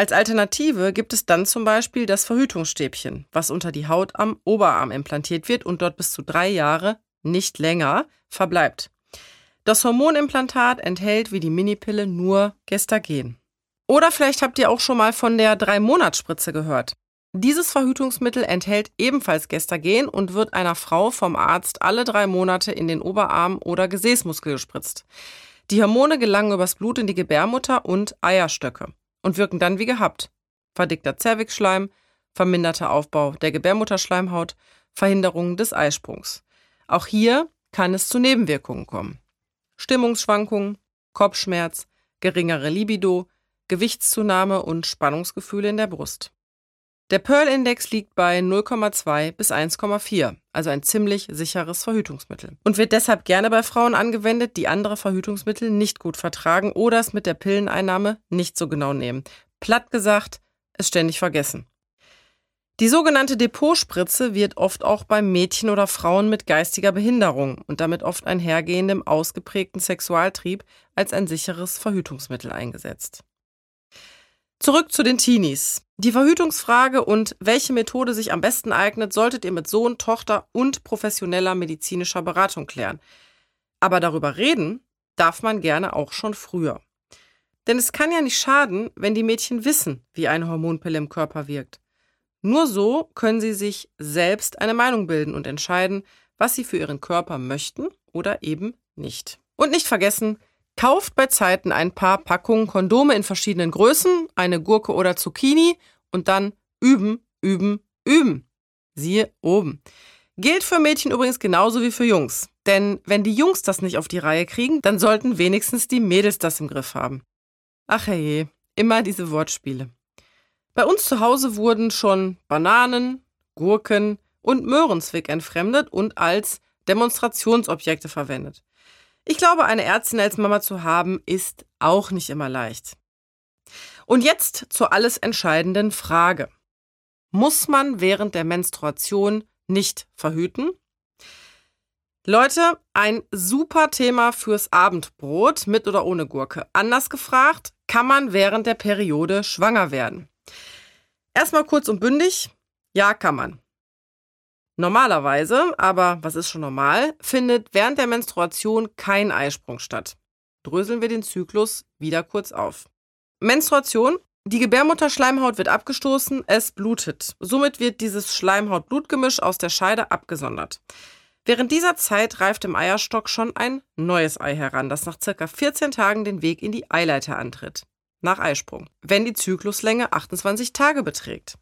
Als Alternative gibt es dann zum Beispiel das Verhütungsstäbchen, was unter die Haut am Oberarm implantiert wird und dort bis zu 3 Jahre, nicht länger, verbleibt. Das Hormonimplantat enthält wie die Minipille nur Gestagen. Oder vielleicht habt ihr auch schon mal von der 3-Monats-Spritze gehört. Dieses Verhütungsmittel enthält ebenfalls Gestagen und wird einer Frau vom Arzt alle 3 Monate in den Oberarm oder Gesäßmuskel gespritzt. Die Hormone gelangen übers Blut in die Gebärmutter und Eierstöcke und wirken dann wie gehabt. Verdickter Zervixschleim, verminderter Aufbau der Gebärmutterschleimhaut, Verhinderung des Eisprungs. Auch hier kann es zu Nebenwirkungen kommen. Stimmungsschwankungen, Kopfschmerz, geringere Libido, Gewichtszunahme und Spannungsgefühle in der Brust. Der Pearl-Index liegt bei 0,2 bis 1,4, also ein ziemlich sicheres Verhütungsmittel. Und wird deshalb gerne bei Frauen angewendet, die andere Verhütungsmittel nicht gut vertragen oder es mit der Pilleneinnahme nicht so genau nehmen. Platt gesagt, es ständig vergessen. Die sogenannte Depotspritze wird oft auch bei Mädchen oder Frauen mit geistiger Behinderung und damit oft einhergehendem ausgeprägten Sexualtrieb als ein sicheres Verhütungsmittel eingesetzt. Zurück zu den Teenies. Die Verhütungsfrage und welche Methode sich am besten eignet, solltet ihr mit Sohn, Tochter und professioneller medizinischer Beratung klären. Aber darüber reden darf man gerne auch schon früher. Denn es kann ja nicht schaden, wenn die Mädchen wissen, wie eine Hormonpille im Körper wirkt. Nur so können sie sich selbst eine Meinung bilden und entscheiden, was sie für ihren Körper möchten oder eben nicht. Und nicht vergessen, kauft bei Zeiten ein paar Packungen Kondome in verschiedenen Größen, eine Gurke oder Zucchini und dann üben, üben, üben. Siehe oben. Gilt für Mädchen übrigens genauso wie für Jungs. Denn wenn die Jungs das nicht auf die Reihe kriegen, dann sollten wenigstens die Mädels das im Griff haben. Ach herrje, immer diese Wortspiele. Bei uns zu Hause wurden schon Bananen, Gurken und Möhrenzwick entfremdet und als Demonstrationsobjekte verwendet. Ich glaube, eine Ärztin als Mama zu haben, ist auch nicht immer leicht. Und jetzt zur alles entscheidenden Frage. Muss man während der Menstruation nicht verhüten? Leute, ein super Thema fürs Abendbrot mit oder ohne Gurke. Anders gefragt, kann man während der Periode schwanger werden? Erstmal kurz und bündig, ja, kann man. Normalerweise, aber was ist schon normal, findet während der Menstruation kein Eisprung statt. Dröseln wir den Zyklus wieder kurz auf. Menstruation, die Gebärmutterschleimhaut wird abgestoßen, es blutet. Somit wird dieses Schleimhaut-Blutgemisch aus der Scheide abgesondert. Während dieser Zeit reift im Eierstock schon ein neues Ei heran, das nach ca. 14 Tagen den Weg in die Eileiter antritt. Nach Eisprung, wenn die Zykluslänge 28 Tage beträgt.